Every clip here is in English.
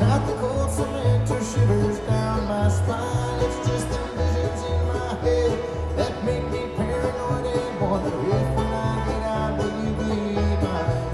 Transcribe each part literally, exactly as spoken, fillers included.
Got the cold cement to shivers down my spine. It's just the visions in my head that make me paranoid and wonder if when I get out, will you be mine?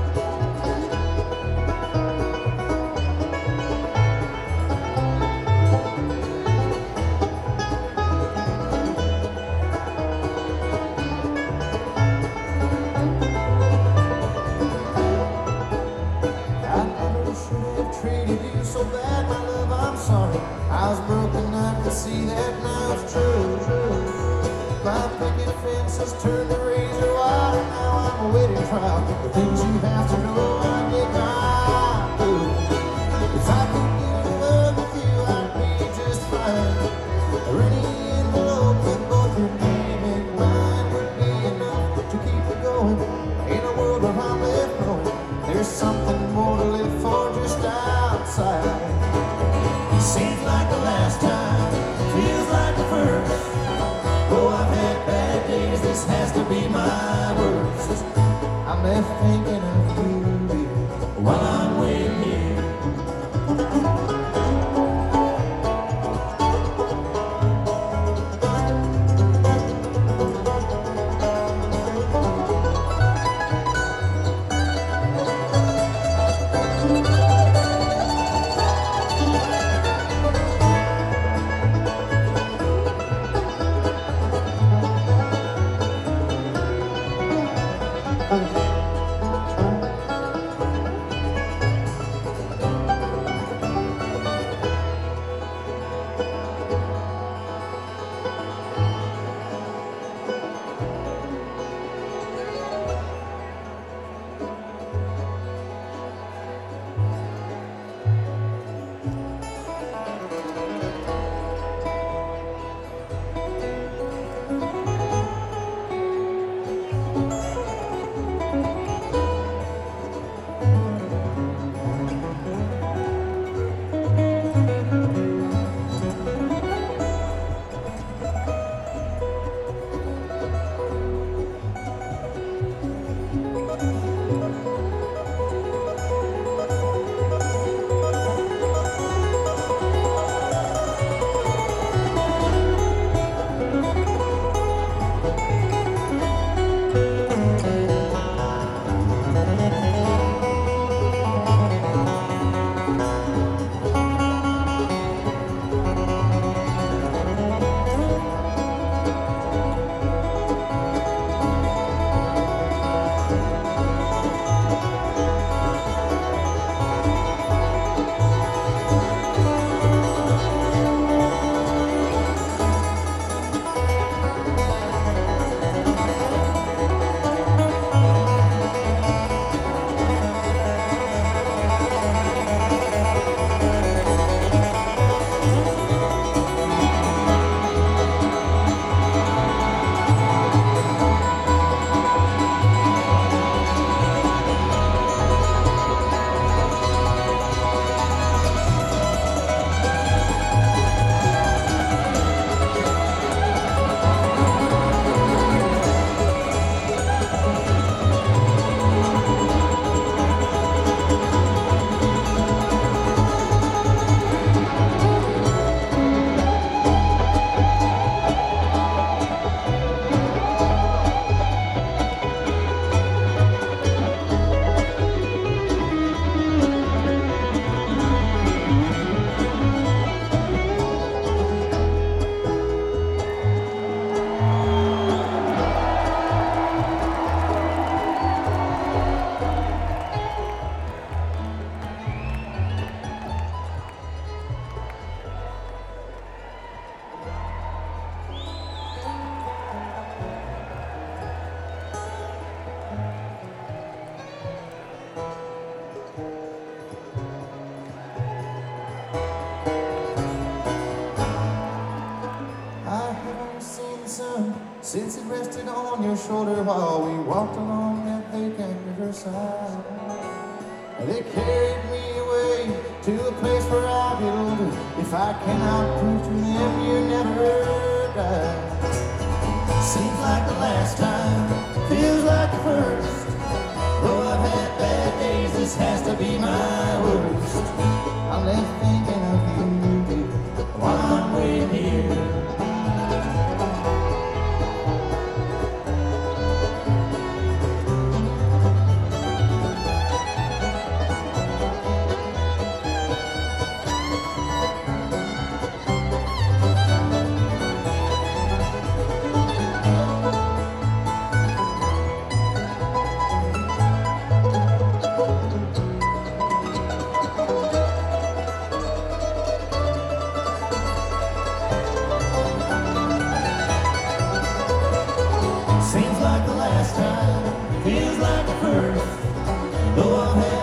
I never should have treated you so bad, my love, I'm sorry. I was broken, I could see that now it's true, true. My picket fence has turned the razor wire, now I'm awaiting trial. The things you have to know, I did not do. If I could get in love with you, I'd be just fine. Or any envelope with both your name and mine would be enough to keep it going. In a world where I'm left growing, there's something more to live for just outside. Seems like the last time, feels like the first. Oh, I've had bad days, this has to be my worst. I'm left thinking of you, baby, while I'm waiting here. Since it rested on your shoulder while we walked along that vacant riverside. They carried me away to a place where I'll get older. If I cannot prove to them you never died. Seems like the last time, feels like the first. Though I've had bad days, this has to be my worst. I'm feels like a first. Though I've had